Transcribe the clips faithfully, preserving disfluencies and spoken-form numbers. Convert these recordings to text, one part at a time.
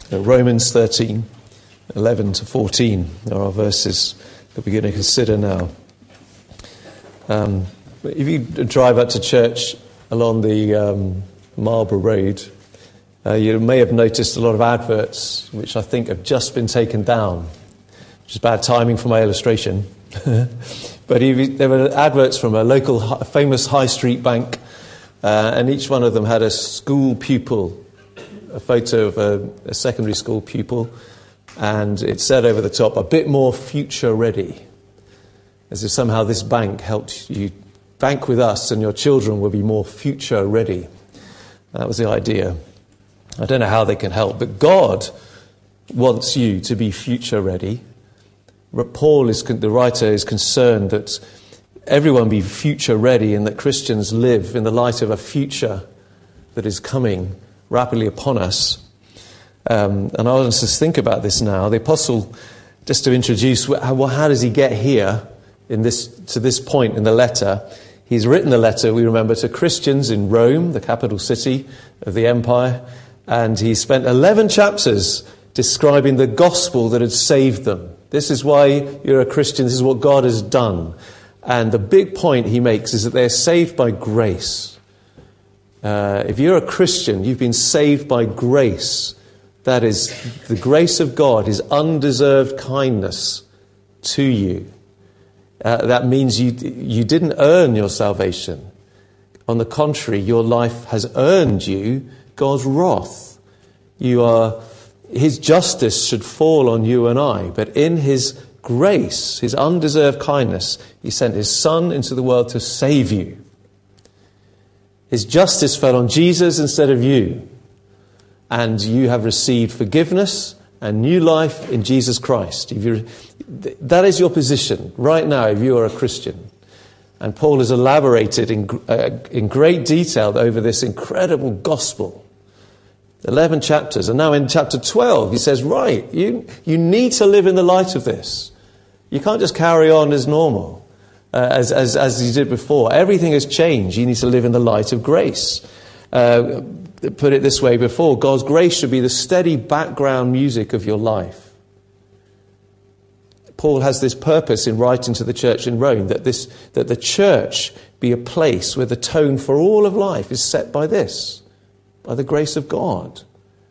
Romans thirteen, eleven to fourteen are our verses that we're going to consider now. Um, if you drive up to church along the um, Marlborough Road, uh, you may have noticed a lot of adverts which I think have just been taken down, which is bad timing for my illustration. But if you, there were adverts from a local a famous high street bank, uh, and each one of them had a school pupil, a photo of a, a secondary school pupil, and it said over the top, "A bit more future ready," as if somehow this bank helped you bank with us and your children will be more future ready. That was the idea. I don't know how they can help, but God wants you to be future ready. Paul, is the writer, is concerned that everyone be future ready and that Christians live in the light of a future that is coming rapidly upon us. Um, and I want us to think about this now. The apostle, just to introduce, well, how does he get here in this to this point in the letter? He's written the letter, we remember, to Christians in Rome, the capital city of the empire, and he spent eleven chapters describing the gospel that had saved them. This is why you're a Christian, this is what God has done. And the big point he makes is that they're saved by grace. Uh, if you're a Christian, you've been saved by grace. That is, the grace of God, his undeserved kindness to you. Uh, that means you you didn't earn your salvation. On the contrary, your life has earned you God's wrath. You are, his justice should fall on you and I, but in his grace, his undeserved kindness, he sent his Son into the world to save you. His justice fell on Jesus instead of you, and you have received forgiveness and new life in Jesus Christ. If you're, that is your position right now if you are a Christian. And Paul has elaborated in, uh, in great detail over this incredible gospel. eleven chapters. And now in chapter twelve, he says, right, you, you need to live in the light of this. You can't just carry on as normal, uh, as, as, as you did before. Everything has changed. You need to live in the light of grace. Uh, put it this way before, God's grace should be the steady background music of your life. Paul has this purpose in writing to the church in Rome, that this that the church be a place where the tone for all of life is set by this, by the grace of God.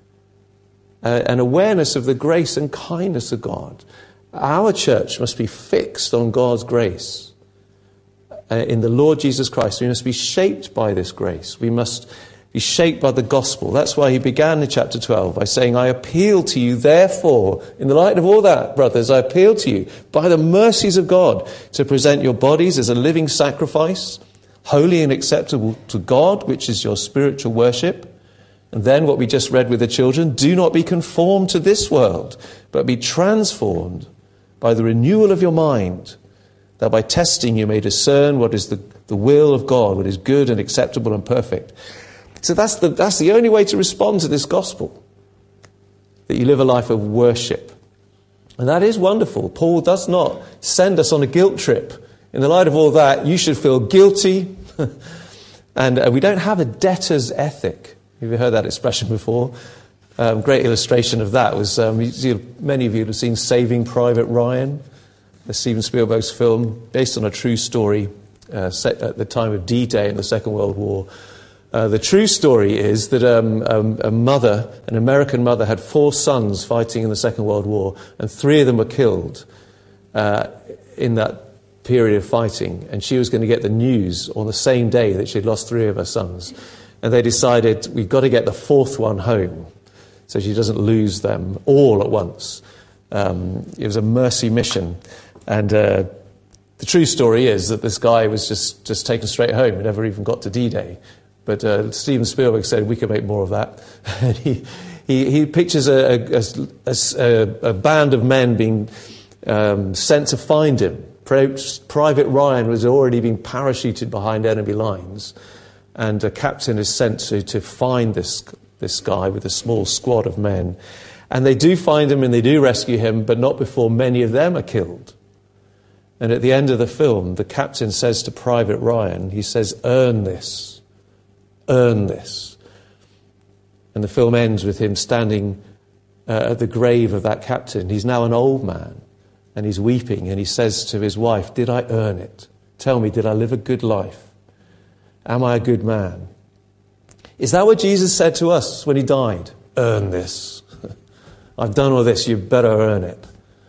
Uh, an awareness of the grace and kindness of God. Our church must be fixed on God's grace. Uh, in the Lord Jesus Christ, we must be shaped by this grace. We must be shaped by the gospel. That's why he began in chapter twelve by saying, I appeal to you, therefore, in the light of all that, brothers, I appeal to you, by the mercies of God, to present your bodies as a living sacrifice, holy and acceptable to God, which is your spiritual worship. And then what we just read with the children, do not be conformed to this world, but be transformed by the renewal of your mind, that by testing you may discern what is the, the will of God, what is good and acceptable and perfect. So that's the that's the only way to respond to this gospel, that you live a life of worship. And that is wonderful. Paul does not send us on a guilt trip. In the light of all that, you should feel guilty. And uh, we don't have a debtor's ethic. Have you heard that expression before? Um, great illustration of that was, um, you see, many of you have seen Saving Private Ryan, the Steven Spielberg's film, based on a true story uh, set at the time of D-Day in the Second World War. Uh, the true story is that um, um, a mother, an American mother, had four sons fighting in the Second World War, and three of them were killed uh, in that period of fighting. And she was going to get the news on the same day that she'd lost three of her sons. And they decided, we've got to get the fourth one home so she doesn't lose them all at once. Um, it was a mercy mission. And uh, the true story is that this guy was just, just taken straight home and never even got to D-Day. But uh, Steven Spielberg said we could make more of that. And he, he, he pictures a, a, a, a band of men being um, sent to find him. Private Ryan was already being parachuted behind enemy lines. And a captain is sent to, to find this, this guy with a small squad of men. And they do find him and they do rescue him, but not before many of them are killed. And at the end of the film, the captain says to Private Ryan, he says, earn this. Earn this. And the film ends with him standing uh, at the grave of that captain. He's now an old man, and he's weeping, and he says to his wife, did I earn it? Tell me, did I live a good life? Am I a good man? Is that what Jesus said to us when he died? Earn this. I've done all this, you better earn it.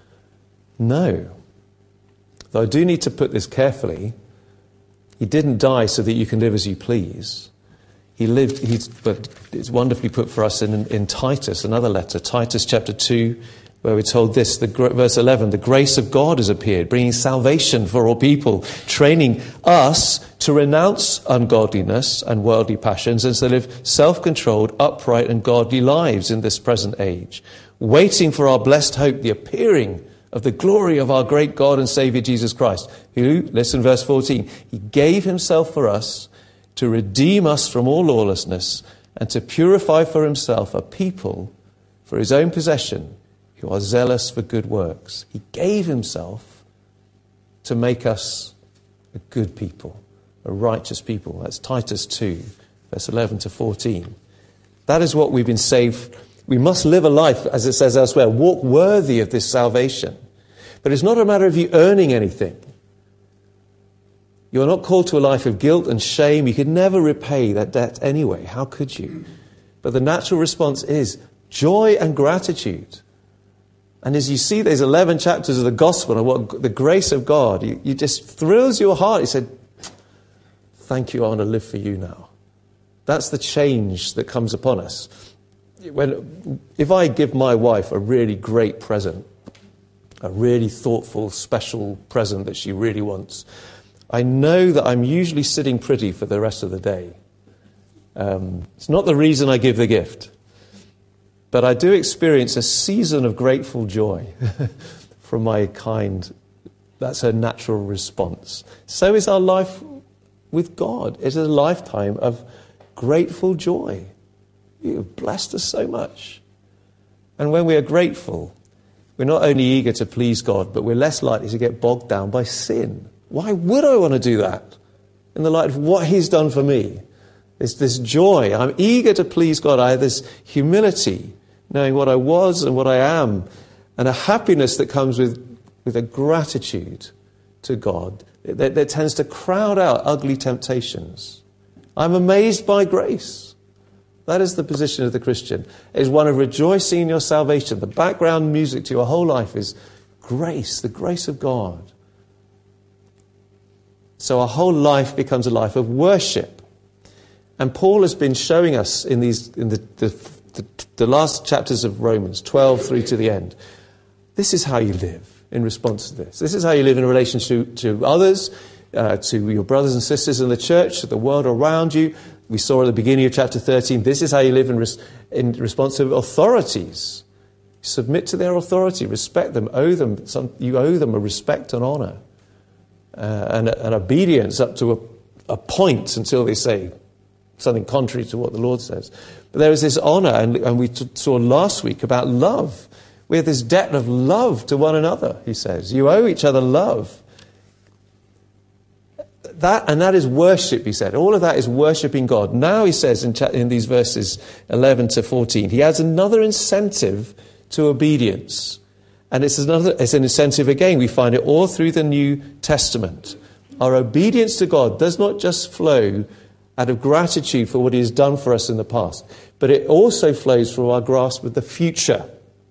No. Though I do need to put this carefully, he didn't die so that you can live as you please. He lived, he's, but it's wonderfully put for us in, in Titus, another letter, Titus chapter two, where we're told this, the, verse eleven, the grace of God has appeared, bringing salvation for all people, training us to renounce ungodliness and worldly passions and to live self-controlled, upright and godly lives in this present age, waiting for our blessed hope, the appearing of the glory of our great God and Saviour Jesus Christ, who, listen verse fourteen, he gave himself for us to redeem us from all lawlessness and to purify for himself a people for his own possession, who are zealous for good works. He gave himself to make us a good people, a righteous people. That's Titus two, verse eleven to fourteen. That is what we've been saved. We must live a life, as it says elsewhere, walk worthy of this salvation. But it's not a matter of you earning anything. You're not called to a life of guilt and shame. You could never repay that debt anyway. How could you? But the natural response is joy and gratitude. And as you see these eleven chapters of the gospel and what the grace of God, you, you just thrills your heart. You said, thank you, I want to live for you now. That's the change that comes upon us. When, if I give my wife a really great present, a really thoughtful, special present that she really wants, I know that I'm usually sitting pretty for the rest of the day. Um, it's not the reason I give the gift. But I do experience a season of grateful joy from my kind. That's her natural response. So is our life with God. It is a lifetime of grateful joy. You have blessed us so much. And when we are grateful, we're not only eager to please God, but we're less likely to get bogged down by sin. Why would I want to do that in the light of what he's done for me? It's this joy. I'm eager to please God. I have this humility, knowing what I was and what I am, and a happiness that comes with, with a gratitude to God that, that tends to crowd out ugly temptations. I'm amazed by grace. That is the position of the Christian. It is one of rejoicing in your salvation. The background music to your whole life is grace, the grace of God. So our whole life becomes a life of worship. And Paul has been showing us in these in the, the, the, the last chapters of Romans, twelve through to the end, this is how you live in response to this. This is how you live in relation to, to others, uh, to your brothers and sisters in the church, to the world around you. We saw at the beginning of chapter thirteen, this is how you live in, res- in response to authorities. Submit to their authority, respect them, owe them some, you owe them a respect and honour. Uh, and an obedience up to a, a point until they say something contrary to what the Lord says. But there is this honour, and, and we t- saw last week about love. We have this debt of love to one another, he says. You owe each other love. That, and that is worship, he said. All of that is worshipping God. Now he says in, cha- in these verses eleven to fourteen, he adds another incentive to obedience. And it's another, it's an incentive again. We find it all through the New Testament. Our obedience to God does not just flow out of gratitude for what he has done for us in the past, but it also flows from our grasp of the future.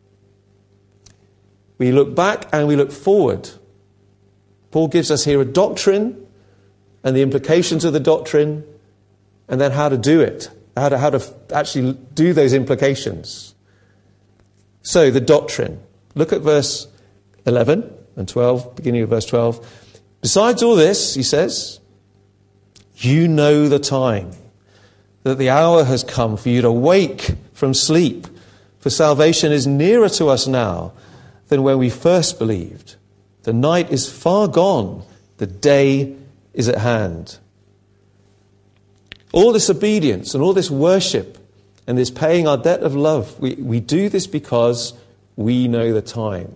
We look back and we look forward. Paul gives us here a doctrine and the implications of the doctrine, and then how to do it, how to, how to actually do those implications. So, the doctrine. Look at verse eleven and twelve, beginning of verse twelve. Besides all this, he says, you know the time, that the hour has come for you to wake from sleep, for salvation is nearer to us now than when we first believed. The night is far gone, the day is at hand. All this obedience and all this worship and this paying our debt of love, we, we do this because we know the time.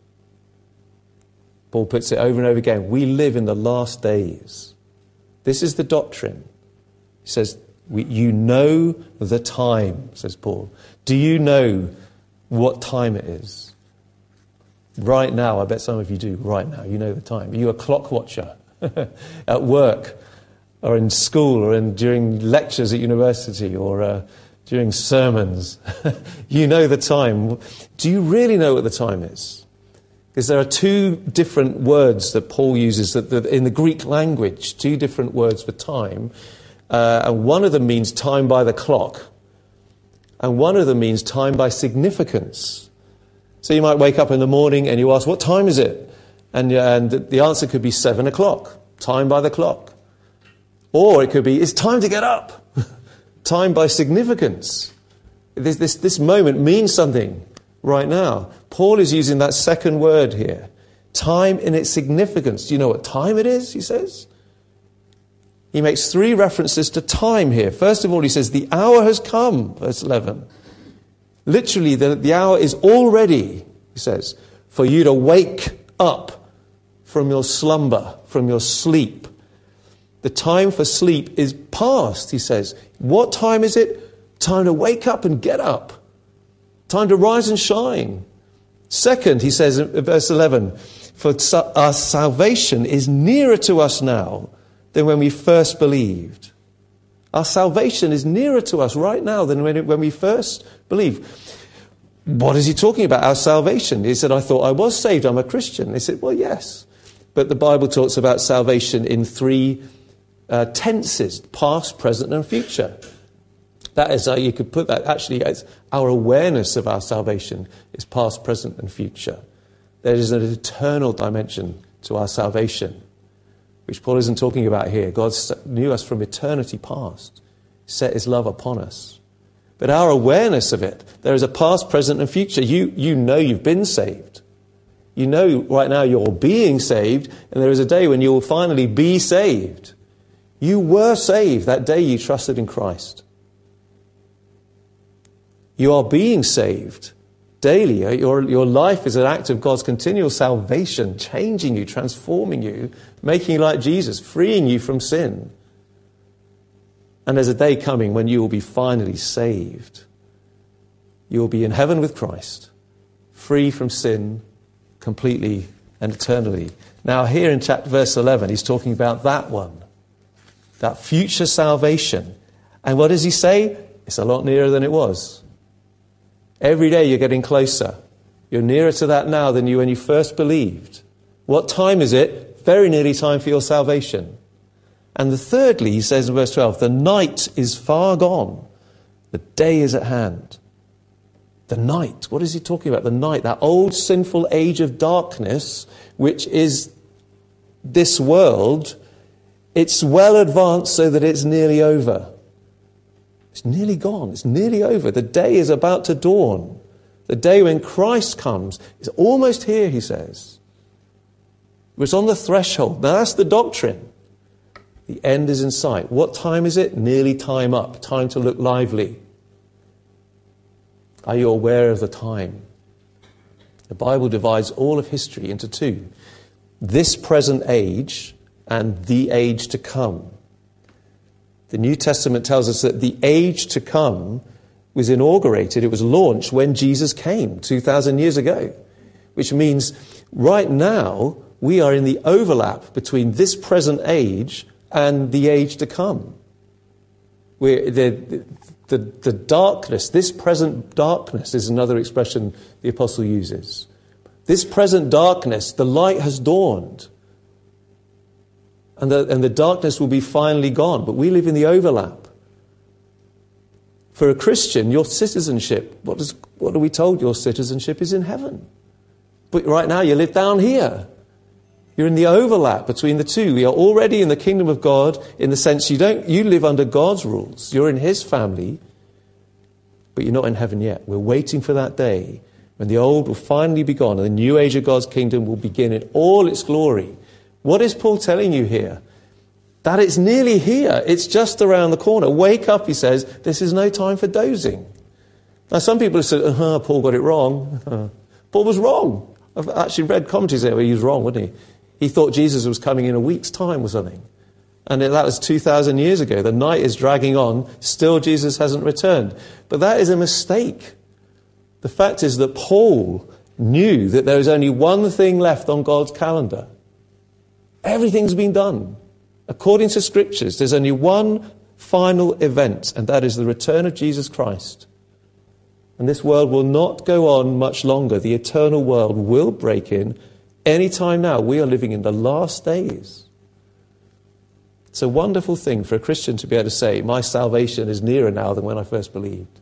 Paul puts it over and over again. We live in the last days. This is the doctrine. He says, we, you know the time, says Paul. Do you know what time it is. Right now, I bet some of you do, right now, you know the time. Are you a clock watcher at work or in school or in, during lectures at university or uh, during sermons? You know the time. Do you really know what the time is? Because there are two different words that Paul uses that, that in the Greek language, two different words for time. Uh, and one of them means time by the clock. And one of them means time by significance. So you might wake up in the morning and you ask, what time is it? And, and the answer could be seven o'clock, time by the clock. Or it could be, it's time to get up, time by significance. This, this, this moment means something right now. Paul is using that second word here, time in its significance. Do you know what time it is, he says? He makes three references to time here. First of all, he says, the hour has come, verse eleven. Literally, the, the hour is already, he says, for you to wake up from your slumber, from your sleep. The time for sleep is past, he says. What time is it? Time to wake up and get up. Time to rise and shine. Second, he says in verse eleven, for our salvation is nearer to us now than when we first believed. Our salvation is nearer to us right now than when, it, when we first believed. What is he talking about, our salvation? He said, I thought I was saved, I'm a Christian. They said, well, yes. But the Bible talks about salvation in three uh, tenses, past, present, and future. That is how you could put that. Actually, as our awareness of our salvation is past, present, and future. There is an eternal dimension to our salvation, which Paul isn't talking about here. God knew us from eternity past, set his love upon us. But our awareness of it, there is a past, present, and future. You, you know you've been saved. You know right now you're being saved, and there is a day when you will finally be saved. You were saved that day you trusted in Christ. You are being saved daily. Your, your life is an act of God's continual salvation, changing you, transforming you, making you like Jesus, freeing you from sin. And there's a day coming when you will be finally saved. You will be in heaven with Christ, free from sin, completely and eternally. Now here in chapter verse eleven, he's talking about that one, that future salvation. And what does he say? It's a lot nearer than it was. Every day you're getting closer. You're nearer to that now than you when you first believed. What time is it? Very nearly time for your salvation. And the thirdly, he says in verse twelve, the night is far gone. The day is at hand. The night. What is he talking about? The night, that old sinful age of darkness, which is this world. It's well advanced so that it's nearly over. It's nearly gone. It's nearly over. The day is about to dawn. The day when Christ comes is almost here, he says. It's on the threshold. Now that's the doctrine. The end is in sight. What time is it? Nearly time up. Time to look lively. Are you aware of the time? The Bible divides all of history into two. This present age and the age to come. The New Testament tells us that the age to come was inaugurated, it was launched when Jesus came two thousand years ago. Which means right now we are in the overlap between this present age and the age to come. We're, the, the, the darkness, this present darkness is another expression the apostle uses. This present darkness, the light has dawned. And the, and the darkness will be finally gone. But we live in the overlap. For a Christian, your citizenship, what, is, what are we told? Your citizenship is in heaven. But right now you live down here. You're in the overlap between the two. We are already in the kingdom of God in the sense you don't, you live under God's rules. You're in his family, but you're not in heaven yet. We're waiting for that day when the old will finally be gone and the new age of God's kingdom will begin in all its glory. What is Paul telling you here? That it's nearly here. It's just around the corner. Wake up, he says. This is no time for dozing. Now, some people have said, uh-huh, Paul got it wrong. Uh-huh. Paul was wrong. I've actually read commentaries there where he was wrong, wasn't he? He thought Jesus was coming in a week's time or something. And that was two thousand years ago. The night is dragging on. Still, Jesus hasn't returned. But that is a mistake. The fact is that Paul knew that there is only one thing left on God's calendar. Everything's been done. According to Scriptures, there's only one final event, and that is the return of Jesus Christ. And this world will not go on much longer. The eternal world will break in any time now. We are living in the last days. It's a wonderful thing for a Christian to be able to say, my salvation is nearer now than when I first believed.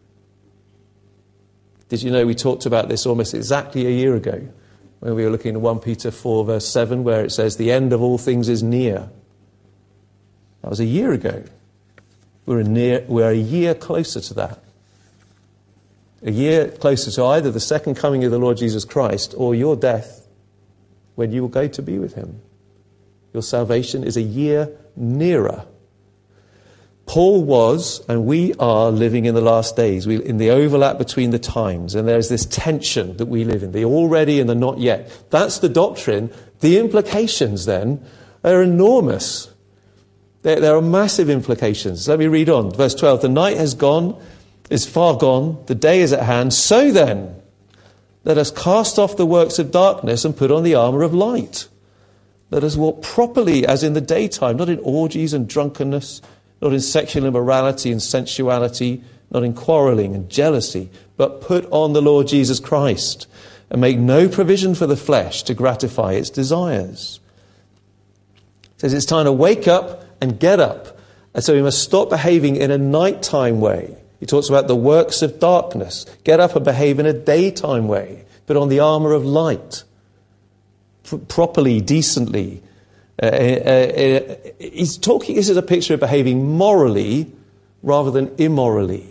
Did you know we talked about this almost exactly a year ago when we were looking at First Peter four verse seven, where it says the end of all things is near. That was a year ago. We're a, near, we're a year closer to that. A year closer to either the second coming of the Lord Jesus Christ or your death when you will go to be with him. Your salvation is a year nearer. Paul was, and we are, living in the last days, we, in the overlap between the times, and there's this tension that we live in, the already and the not yet. That's the doctrine. The implications, then, are enormous. There, there are massive implications. Let me read on. Verse twelve, the night has gone, is far gone, the day is at hand. So then, let us cast off the works of darkness and put on the armour of light. Let us walk properly as in the daytime, not in orgies and drunkenness, not in sexual immorality and sensuality, not in quarrelling and jealousy, but put on the Lord Jesus Christ and make no provision for the flesh to gratify its desires. It says it's time to wake up and get up. And so we must stop behaving in a nighttime way. He talks about the works of darkness. Get up and behave in a daytime way. Put on the armour of light. P- properly, decently. Uh, uh, uh, he's talking, this is a picture of behaving morally rather than immorally.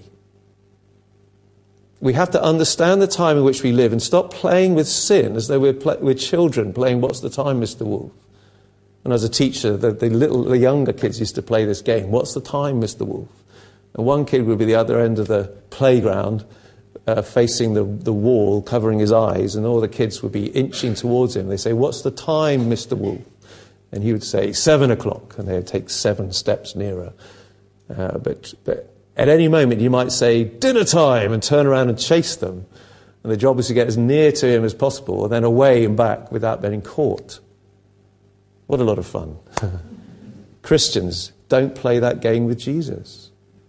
We have to understand the time in which we live and stop playing with sin as though we're, play, we're children playing What's the Time, Mister Wolf? And as a teacher, the, the, little, the younger kids used to play this game, What's the Time, Mister Wolf? And one kid would be the other end of the playground, uh, facing the, the wall, covering his eyes, and all the kids would be inching towards him. They say, what's the time, Mister Wolf? And he would say, seven o'clock, and they would take seven steps nearer. Uh, but, but at any moment, you might say, dinner time, and turn around and chase them. And the job is to get as near to him as possible, and then away and back without being caught. What a lot of fun. Christians, don't play that game with Jesus.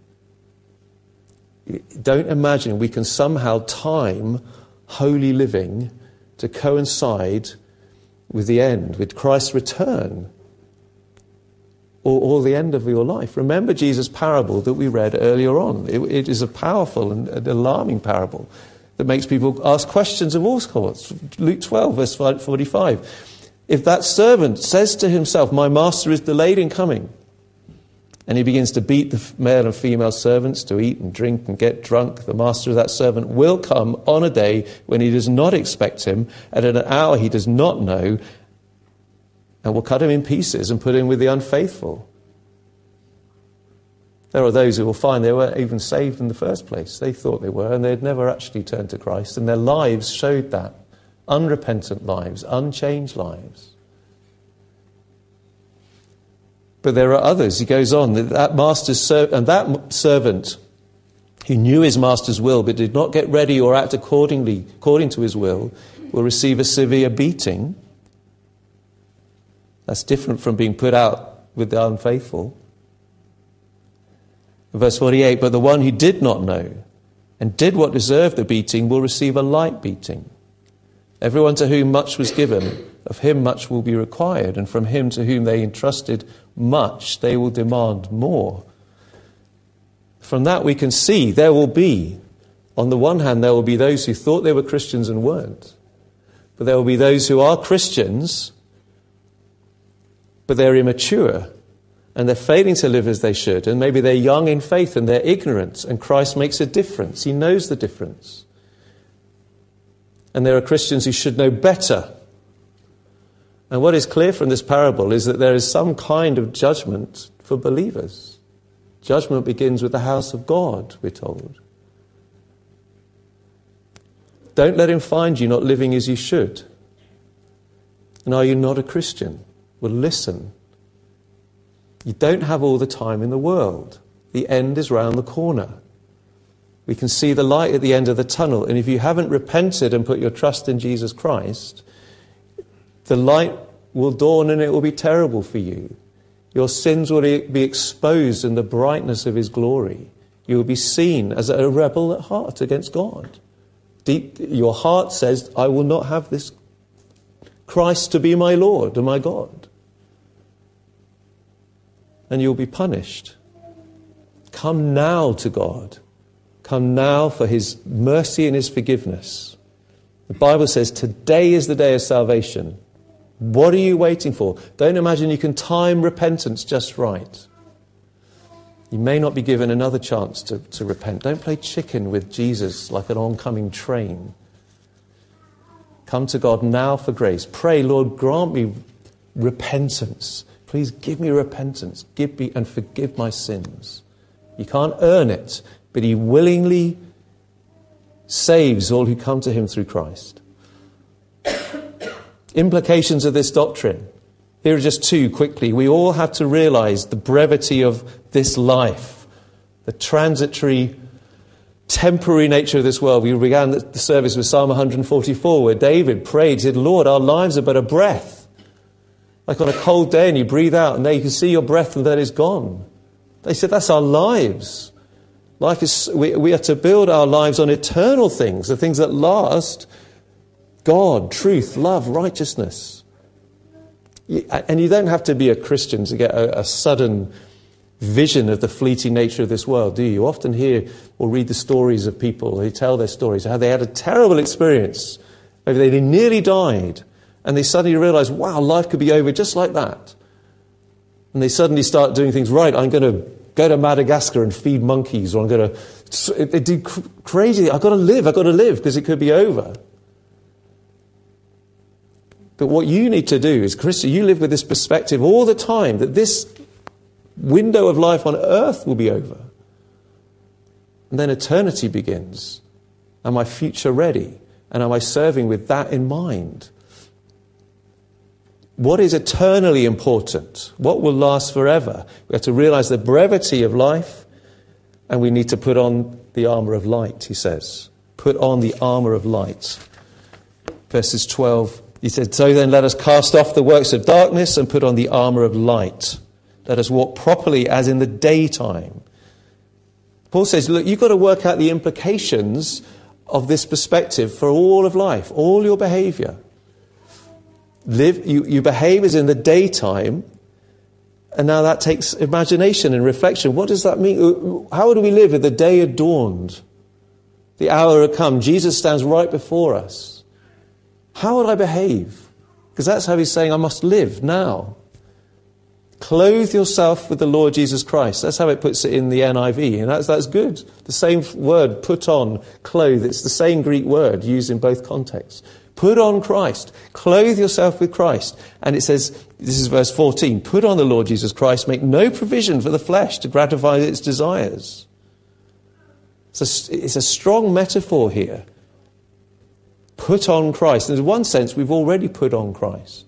Don't imagine we can somehow time holy living to coincide with the end, with Christ's return, or, or the end of your life. Remember Jesus' parable that we read earlier on. It, it is a powerful and an alarming parable that makes people ask questions of all sorts. Luke twelve, verse forty-five. If that servant says to himself, my master is delayed in coming, and he begins to beat the male and female servants to eat and drink and get drunk, the master of that servant will come on a day when he does not expect him, and at an hour he does not know, and will cut him in pieces and put him with the unfaithful. There are those who will find they weren't even saved in the first place. They thought they were, and they had never actually turned to Christ, and their lives showed that. Unrepentant lives, unchanged lives. But there are others. He goes on, that, that master's ser- and that servant who knew his master's will but did not get ready or act accordingly, according to his will, will receive a severe beating. That's different from being put out with the unfaithful. Verse forty-eight, but the one who did not know and did what deserved the beating will receive a light beating. Everyone to whom much was given, of him much will be required, and from him to whom they entrusted much, they will demand more. From that we can see there will be, on the one hand, there will be those who thought they were Christians and weren't. But there will be those who are Christians, but they're immature, and they're failing to live as they should, and maybe they're young in faith and they're ignorant, and Christ makes a difference. He knows the difference. And there are Christians who should know better. And what is clear from this parable is that there is some kind of judgment for believers. Judgment begins with the house of God, we're told. Don't let him find you not living as you should. And are you not a Christian? Well, listen. You don't have all the time in the world. The end is round the corner. We can see the light at the end of the tunnel. And if you haven't repented and put your trust in Jesus Christ, the light will dawn and it will be terrible for you. Your sins will be exposed in the brightness of his glory. You will be seen as a rebel at heart against God. Deep, your heart says, I will not have this Christ to be my Lord and my God. And you'll be punished. Come now to God. Come now for his mercy and his forgiveness. The Bible says today is the day of salvation. What are you waiting for? Don't imagine you can time repentance just right. You may not be given another chance to, to repent. Don't play chicken with Jesus like an oncoming train. Come to God now for grace. Pray, Lord, grant me repentance. Please give me repentance. Give me and forgive my sins. You can't earn it, but he willingly saves all who come to him through Christ. Implications of this doctrine. Here are just two quickly. We all have to realize the brevity of this life, the transitory, temporary nature of this world. We began the service with Psalm one forty-four, where David prayed, said, Lord, our lives are but a breath. Like on a cold day and you breathe out and there you can see your breath and then it's gone. They said, that's our lives. Life is, we, we are to build our lives on eternal things, the things that last. God, truth, love, righteousness. And you don't have to be a Christian to get a, a sudden vision of the fleeting nature of this world, do you? You often hear or read the stories of people who tell their stories, how they had a terrible experience. Maybe they nearly died. And they suddenly realize, wow, life could be over just like that. And they suddenly start doing things, right, I'm going to go to Madagascar and feed monkeys, or I'm going to... They do crazy, I've got to live, I've got to live, because it could be over. But what you need to do is, Christian, you live with this perspective all the time, that this window of life on earth will be over. And then eternity begins. Am I future ready? And am I serving with that in mind? What is eternally important? What will last forever? We have to realize the brevity of life, and we need to put on the armour of light, he says. Put on the armour of light. Verses twelve, he said, so then let us cast off the works of darkness and put on the armour of light. Let us walk properly as in the daytime. Paul says, look, you've got to work out the implications of this perspective for all of life, all your behaviour. Live, you, you behave as in the daytime, and now that takes imagination and reflection. What does that mean? How do we live if the day had dawned? The hour had come. Jesus stands right before us. How would I behave? Because that's how he's saying I must live now. Clothe yourself with the Lord Jesus Christ. That's how it puts it in the N I V, and that's, that's good. The same word, put on, clothe. It's the same Greek word used in both contexts. Put on Christ. Clothe yourself with Christ. And it says, this is verse fourteen, put on the Lord Jesus Christ, make no provision for the flesh to gratify its desires. It's a, it's a strong metaphor here. Put on Christ. And in one sense, we've already put on Christ.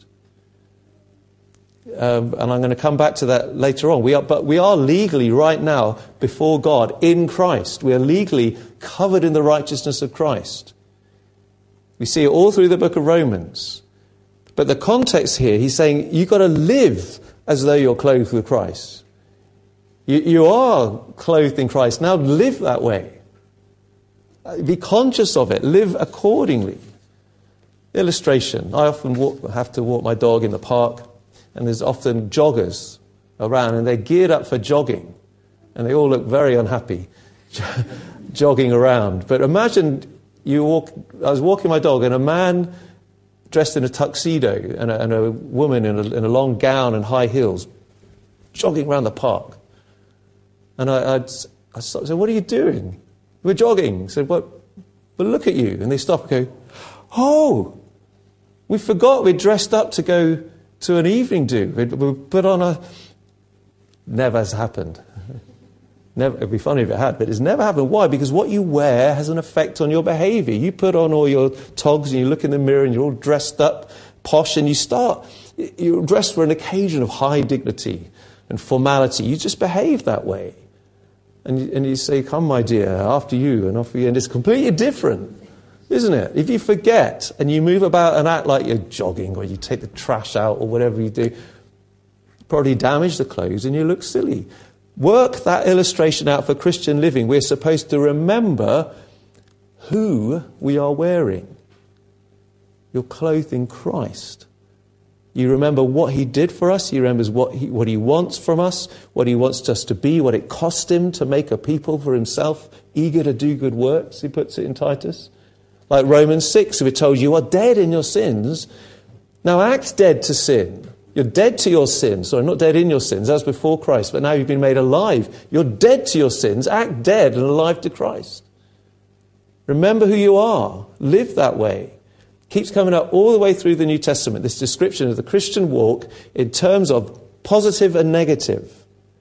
Um, and I'm going to come back to that later on. We are, but we are legally right now before God in Christ. We are legally covered in the righteousness of Christ. We see it all through the book of Romans. But the context here, he's saying you've got to live as though you're clothed with Christ. You, you are clothed in Christ. Now live that way. Be conscious of it. Live accordingly. Illustration. I often walk, have to walk my dog in the park, and there's often joggers around, and they're geared up for jogging. And they all look very unhappy jogging around. But imagine... You walk. I was walking my dog, and a man dressed in a tuxedo and a, and a woman in a, in a long gown and high heels jogging around the park. And I, I'd, I said, what are you doing? We're jogging. I said, what? Well, look at you. And they stop and go, oh, we forgot we're dressed up to go to an evening do. We, we put on a... Never has happened. Never, it'd be funny if it had, but it's never happened. Why? Because what you wear has an effect on your behaviour. You put on all your togs and you look in the mirror and you're all dressed up, posh, and you start, you're dressed for an occasion of high dignity and formality. You just behave that way. And you, and you say, come, my dear, after you and after you. And it's completely different, isn't it? If you forget and you move about and act like you're jogging or you take the trash out or whatever you do, you probably damage the clothes and you look silly. Work that illustration out for Christian living. We're supposed to remember who we are wearing. You're clothed in Christ. You remember what he did for us. He remembers what he, what he wants from us, what he wants us to be, what it cost him to make a people for himself, eager to do good works, he puts it in Titus. Like Romans six, we're told you are dead in your sins. Now act dead to sin. You're dead to your sins. Sorry, not dead in your sins. That was before Christ. But now you've been made alive. You're dead to your sins. Act dead and alive to Christ. Remember who you are. Live that way. Keeps coming up all the way through the New Testament, this description of the Christian walk in terms of positive and negative.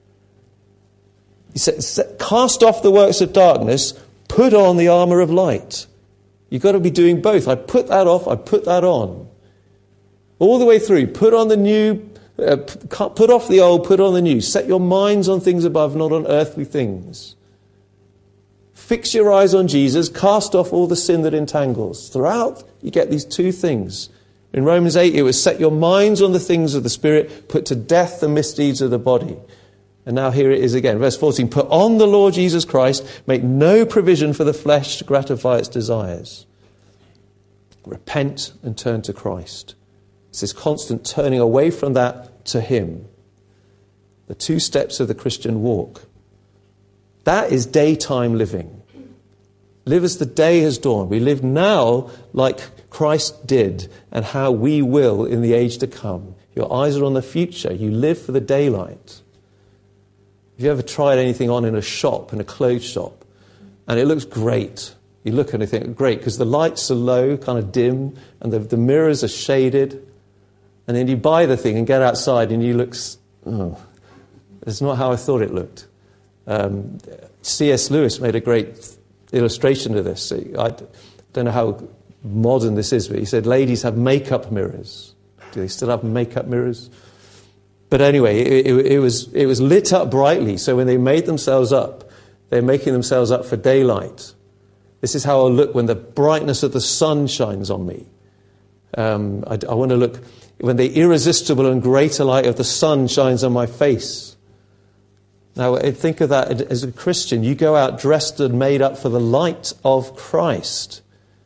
He says, cast off the works of darkness, put on the armour of light. You've got to be doing both. I put that off, I put that on. All the way through, put on the new, uh, put off the old, put on the new. Set your minds on things above, not on earthly things. Fix your eyes on Jesus, cast off all the sin that entangles. Throughout, you get these two things. In Romans eight, it was set your minds on the things of the Spirit, put to death the misdeeds of the body. And now here it is again. Verse fourteen, put on the Lord Jesus Christ, make no provision for the flesh to gratify its desires. Repent and turn to Christ. It's this constant turning away from that to him. The two steps of the Christian walk. That is daytime living. Live as the day has dawned. We live now like Christ did and how we will in the age to come. Your eyes are on the future. You live for the daylight. Have you ever tried anything on in a shop, in a clothes shop, and it looks great? You look and you think, great, because the lights are low, kind of dim, and the, the mirrors are shaded. And then you buy the thing and get outside and you look, oh, that's not how I thought it looked. Um, C S Lewis made a great illustration of this. I don't know how modern this is, but he said ladies have makeup mirrors. Do they still have makeup mirrors? But anyway, it, it, it was it was lit up brightly, so when they made themselves up, they're making themselves up for daylight. This is how I'll look when the brightness of the sun shines on me. Um, I, I want to look when the irresistible and greater light of the sun shines on my face. Now, think of that as a Christian. You go out dressed and made up for the light of Christ.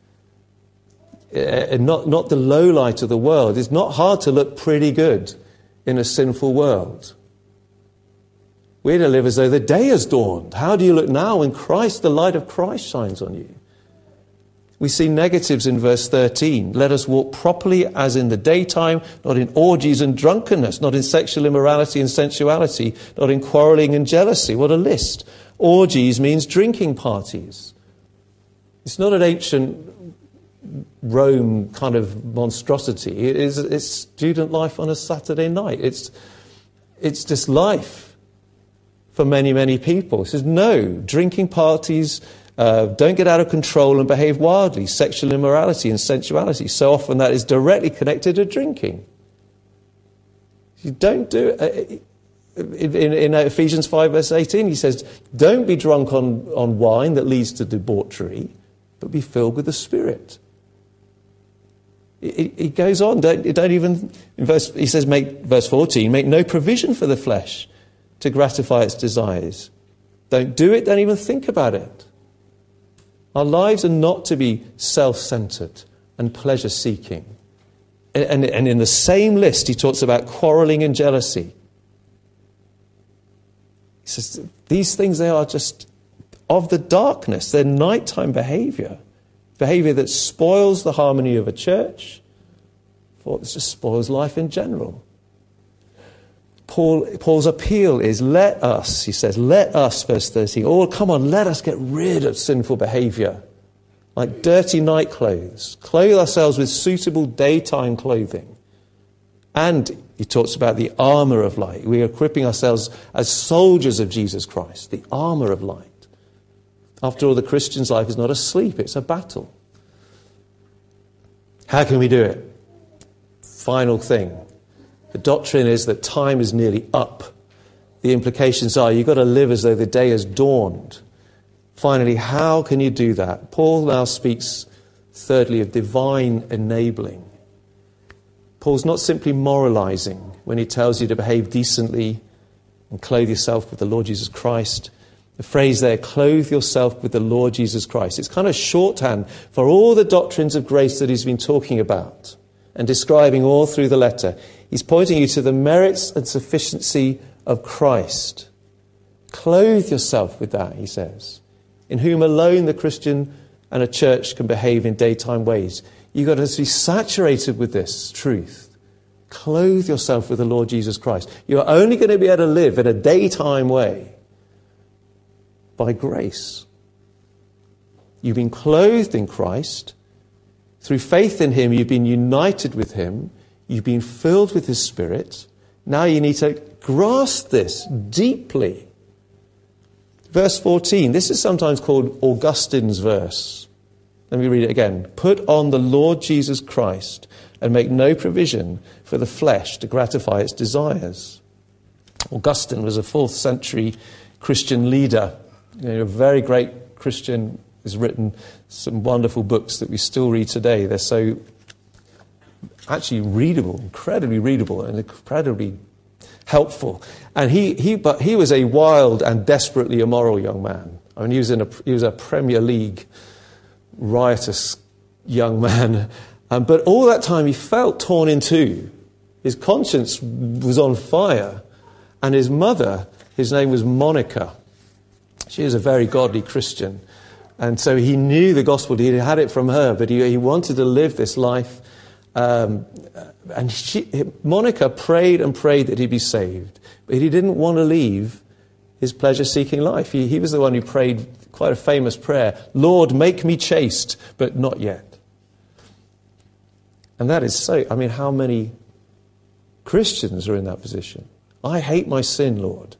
Uh, not, not the low light of the world. It's not hard to look pretty good in a sinful world. We're to live as though the day has dawned. How do you look now when Christ, the light of Christ, shines on you? We see negatives in verse thirteen. Let us walk properly as in the daytime, not in orgies and drunkenness, not in sexual immorality and sensuality, not in quarrelling and jealousy. What a list. Orgies means drinking parties. It's not an ancient Rome kind of monstrosity. It is, it's student life on a Saturday night. It's, it's just life for many, many people. It says, no, drinking parties, Uh, don't get out of control and behave wildly. Sexual immorality and sensuality. So often that is directly connected to drinking. You don't do it. In, in, in Ephesians five verse eighteen, he says, don't be drunk on, on wine that leads to debauchery, but be filled with the Spirit. It, it goes on. Don't, don't even, in verse, he says, make, verse fourteen, make no provision for the flesh to gratify its desires. Don't do it, don't even think about it. Our lives are not to be self-centered and pleasure-seeking. And, and, and in the same list, he talks about quarrelling and jealousy. He says, these things, they are just of the darkness. They're nighttime behavior. Behavior that spoils the harmony of a church. Or it just spoils life in general. Paul, Paul's appeal is, let us, he says, let us, verse thirteen, oh, come on, let us get rid of sinful behavior, like dirty night clothes. Clothe ourselves with suitable daytime clothing. And he talks about the armour of light. We are equipping ourselves as soldiers of Jesus Christ, the armour of light. After all, the Christian's life is not a sleep, it's a battle. How can we do it? Final thing. The doctrine is that time is nearly up. the implications are you've got to live as though the day has dawned. Finally, how can you do that? Paul now speaks, thirdly, of divine enabling. Paul's not simply moralizing when he tells you to behave decently and clothe yourself with the Lord Jesus Christ. The phrase there, clothe yourself with the Lord Jesus Christ. It's kind of shorthand for all the doctrines of grace that he's been talking about and describing all through the letter. He's pointing you to the merits and sufficiency of Christ. Clothe yourself with that, he says, in whom alone the Christian and a church can behave in daytime ways. You've got to be saturated with this truth. Clothe yourself with the Lord Jesus Christ. You're only going to be able to live in a daytime way by grace. You've been clothed in Christ. Through faith in him, you've been united with him. You've been filled with his Spirit. Now you need to grasp this deeply. Verse fourteen, this is sometimes called Augustine's verse. Let me read it again. Put on the Lord Jesus Christ and make no provision for the flesh to gratify its desires. Augustine was a fourth century Christian leader. You know, a very great Christian, has written some wonderful books that we still read today. They're so actually readable, incredibly readable and incredibly helpful. And he, he, but he was a wild and desperately immoral young man. I mean, he was in a, he was a Premier League riotous young man. Um, but all that time he felt torn in two. His conscience was on fire. And his mother, his name was Monica. She was a very godly Christian. And so he knew the gospel. He had it from her, but he, he wanted to live this life. Um, and she, Monica prayed and prayed that he'd be saved. But he didn't want to leave his pleasure-seeking life. He, he was the one who prayed quite a famous prayer, Lord, make me chaste, but not yet. And that is so, I mean, how many Christians are in that position? I hate my sin, Lord,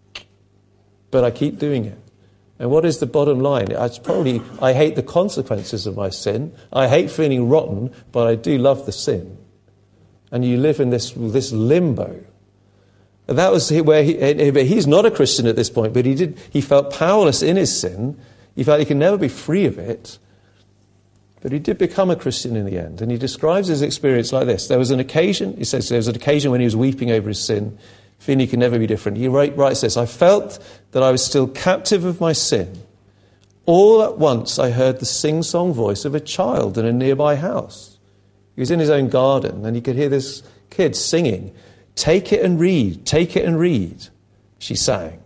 but I keep doing it. And what is the bottom line? It's probably, I hate the consequences of my sin. I hate feeling rotten, but I do love the sin. And you live in this, this limbo. And that was where he, he's not a Christian at this point, but he did, he felt powerless in his sin. He felt he could never be free of it. But he did become a Christian in the end. And he describes his experience like this. There was an occasion, he says, there was an occasion when he was weeping over his sin, feeling he could never be different. He writes this, I felt that I was still captive of my sin. All at once I heard the sing-song voice of a child in a nearby house. He was in his own garden and he could hear this kid singing, take it and read, take it and read, she sang.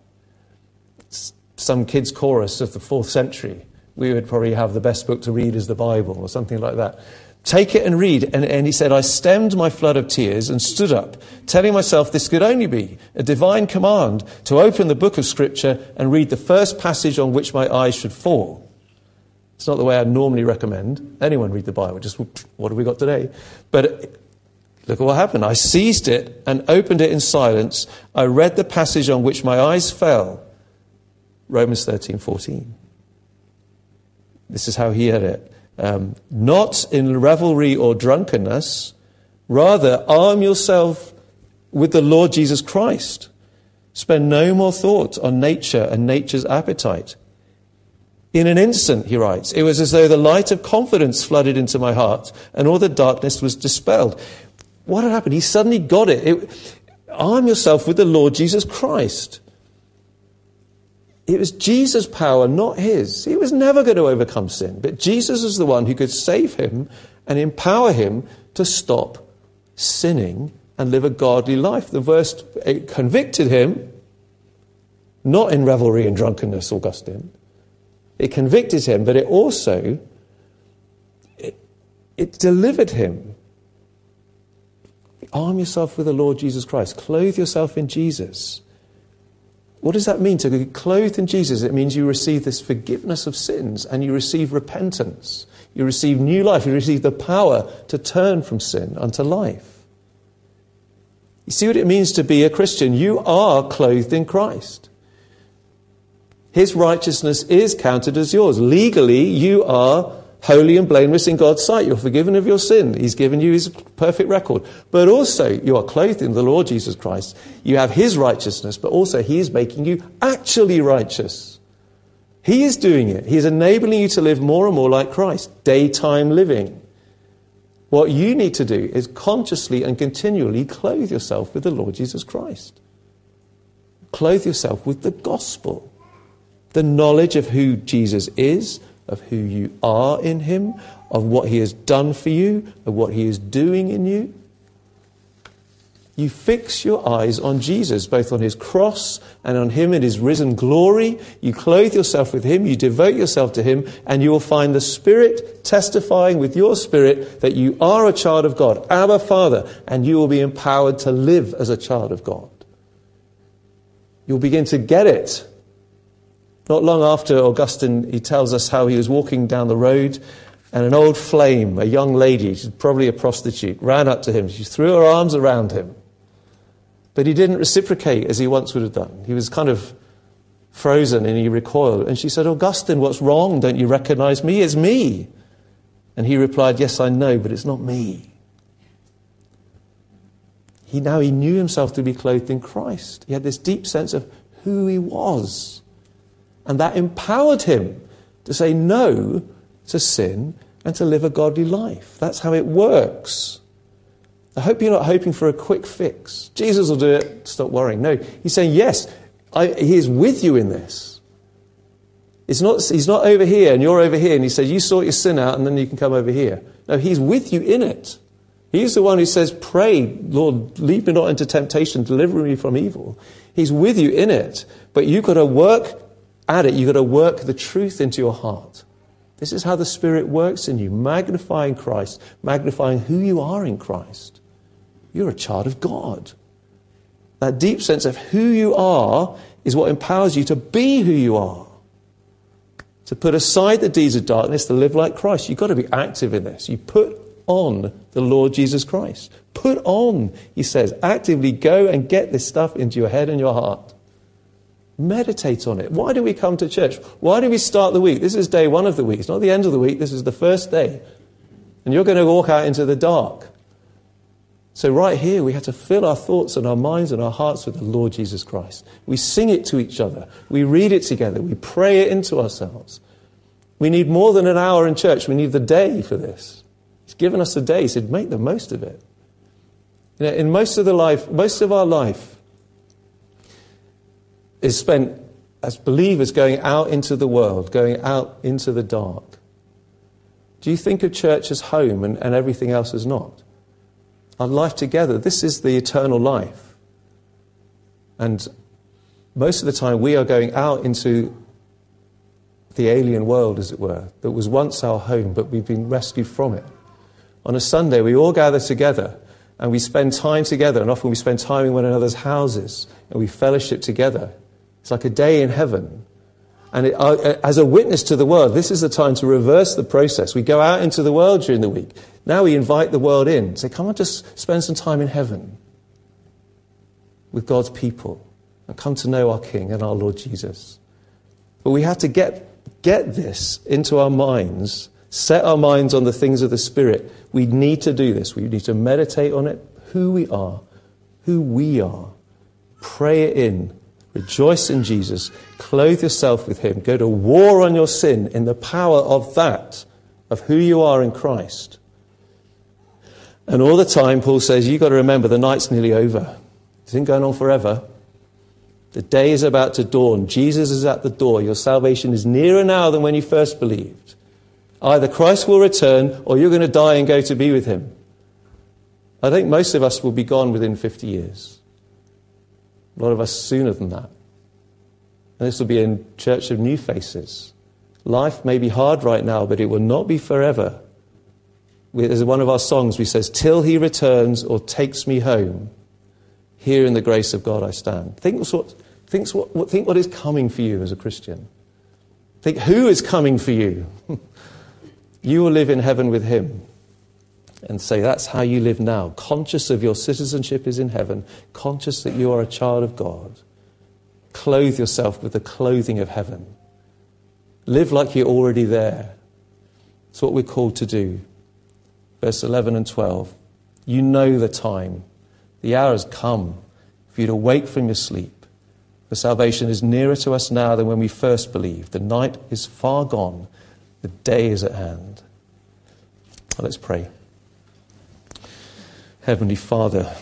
Some kids' chorus of the fourth century. We would probably have the best book to read is the Bible or something like that. Take it and read. And, and he said, I stemmed my flood of tears and stood up, telling myself this could only be a divine command to open the book of Scripture and read the first passage on which my eyes should fall. It's not the way I'd normally recommend anyone read the Bible. Just, what have we got today? But look at what happened. I seized it and opened it in silence. I read the passage on which my eyes fell. Romans thirteen fourteen. This is how he had it. Um, not in revelry or drunkenness, rather arm yourself with the Lord Jesus Christ. Spend no more thought on nature and nature's appetite. In an instant, he writes, it was as though the light of confidence flooded into my heart and all the darkness was dispelled. What had happened? He suddenly got it. it arm yourself with the Lord Jesus Christ. It was Jesus' power, not his. He was never going to overcome sin. But Jesus was the one who could save him and empower him to stop sinning and live a godly life. The verse it convicted him, not in revelry and drunkenness, Augustine. It convicted him, but it also, it, it delivered him. Arm yourself with the Lord Jesus Christ. Clothe yourself in Jesus. What does that mean to be clothed in Jesus? It means you receive this forgiveness of sins and you receive repentance. You receive new life. You receive the power to turn from sin unto life. You see what it means to be a Christian? You are clothed in Christ. His righteousness is counted as yours. Legally, you are holy and blameless in God's sight. You're forgiven of your sin. He's given you his perfect record. But also, you are clothed in the Lord Jesus Christ. You have his righteousness, but also he is making you actually righteous. He is doing it. He is enabling you to live more and more like Christ. Daytime living. What you need to do is consciously and continually clothe yourself with the Lord Jesus Christ. Clothe yourself with the gospel. The knowledge of who Jesus is, of who you are in him, of what he has done for you, of what he is doing in you. You fix your eyes on Jesus, both on his cross and on him in his risen glory. You clothe yourself with him, you devote yourself to him, and you will find the Spirit testifying with your spirit that you are a child of God, Abba Father, and you will be empowered to live as a child of God. You'll begin to get it. Not long after Augustine, he tells us how he was walking down the road and an old flame, a young lady, she's probably a prostitute, ran up to him. She threw her arms around him. But he didn't reciprocate as he once would have done. He was kind of frozen and he recoiled. And she said, Augustine, what's wrong? Don't you recognize me? It's me. And he replied, yes, I know, but it's not me. He now he knew himself to be clothed in Christ. He had this deep sense of who he was. And that empowered him to say no to sin and to live a godly life. That's how it works. I hope you're not hoping for a quick fix. Jesus will do it, stop worrying. No, he's saying, yes, I, he is with you in this. It's not, he's not over here and you're over here and he says, you sort your sin out and then you can come over here. No, he's with you in it. He's the one who says, pray, Lord, lead me not into temptation, deliver me from evil. He's with you in it, but you've got to work at it. You've got to work the truth into your heart. This is how the Spirit works in you, magnifying Christ, magnifying who you are in Christ. You're a child of God. That deep sense of who you are is what empowers you to be who you are. To put aside the deeds of darkness, to live like Christ. You've got to be active in this. You put on the Lord Jesus Christ. Put on, he says, actively go and get this stuff into your head and your heart. Meditate on it. Why do we come to church? Why do we start the week? This is day one of the week. It's not the end of the week. This is the first day. And you're going to walk out into the dark. So right here, we have to fill our thoughts and our minds and our hearts with the Lord Jesus Christ. We sing it to each other. We read it together. We pray it into ourselves. We need more than an hour in church. We need the day for this. He's given us a day. He said, make the most of it. You know, in most of the life, most of our life is spent as believers going out into the world, going out into the dark. Do you think of church as home and, and everything else as not? Our life together, this is the eternal life. And most of the time we are going out into the alien world, as it were, that was once our home, but we've been rescued from it. On a Sunday, we all gather together and we spend time together, and often we spend time in one another's houses and we fellowship together. It's like a day in heaven. And it, uh, as a witness to the world, this is the time to reverse the process. We go out into the world during the week. Now we invite the world in. Say, come on, just spend some time in heaven with God's people and come to know our King and our Lord Jesus. But we have to get, get this into our minds, set our minds on the things of the Spirit. We need to do this. We need to meditate on it, who we are, who we are. Pray it in. Rejoice in Jesus. Clothe yourself with him. Go to war on your sin in the power of that, of who you are in Christ. And all the time, Paul says, you've got to remember the night's nearly over. It isn't going on forever. The day is about to dawn. Jesus is at the door. Your salvation is nearer now than when you first believed. Either Christ will return or you're going to die and go to be with him. I think most of us will be gone within fifty years. A lot of us sooner than that. And this will be in Church of New Faces. Life may be hard right now, but it will not be forever. As one of our songs, we says, till he returns or takes me home, here in the grace of God I stand. Think what, think what, think what is coming for you as a Christian. Think who is coming for you. You will live in heaven with him. And say, that's how you live now. Conscious of your citizenship is in heaven. Conscious that you are a child of God. Clothe yourself with the clothing of heaven. Live like you're already there. It's what we're called to do. Verse eleven and twelve. You know the time. The hour has come for you to wake from your sleep. For salvation is nearer to us now than when we first believed. The night is far gone. The day is at hand. Well, let's pray. Heavenly Father,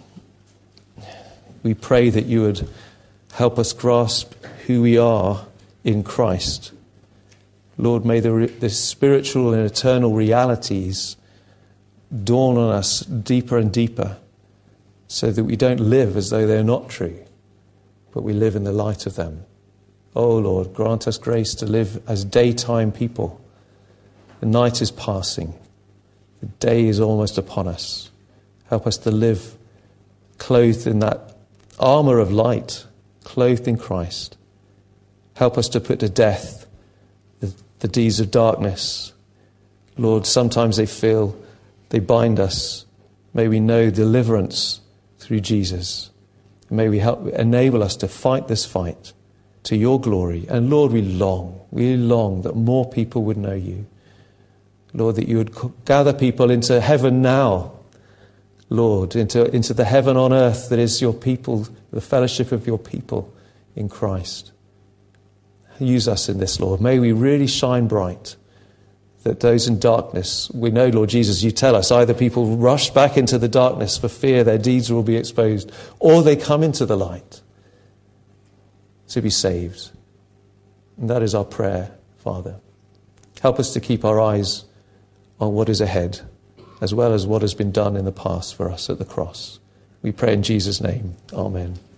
we pray that you would help us grasp who we are in Christ. Lord, may the, the spiritual and eternal realities dawn on us deeper and deeper, so that we don't live as though they're not true, but we live in the light of them. Oh Lord, grant us grace to live as daytime people. The night is passing. The day is almost upon us. Help us to live clothed in that armour of light, clothed in Christ. Help us to put to death the, the deeds of darkness. Lord, sometimes they feel they bind us. May we know deliverance through Jesus. May we help enable us to fight this fight to your glory. And Lord, we long, we long that more people would know you. Lord, that you would gather people into heaven now. Lord, into, into the heaven on earth that is your people, the fellowship of your people in Christ. Use us in this, Lord. May we really shine bright, that those in darkness, we know, Lord Jesus, you tell us, either people rush back into the darkness for fear their deeds will be exposed, or they come into the light to be saved. And that is our prayer, Father. Help us to keep our eyes on what is ahead, as well as what has been done in the past for us at the cross. We pray in Jesus' name. Amen.